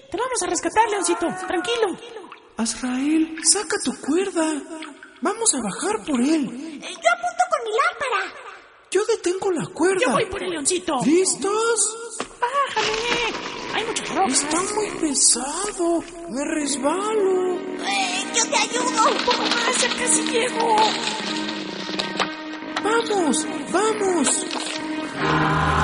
Te vamos a rescatar, Leoncito. Tranquilo. Azrael, saca tu cuerda. Vamos a bajar por él. Yo apunto con mi lámpara. Yo detengo la cuerda. Yo voy por el Leoncito. ¿Listos? Bájame. Hay muchas rocas. Está muy pesado. Me resbalo. Yo te ayudo. Un poco más, ya casi llego. ¡Vamos! ¡Vamos!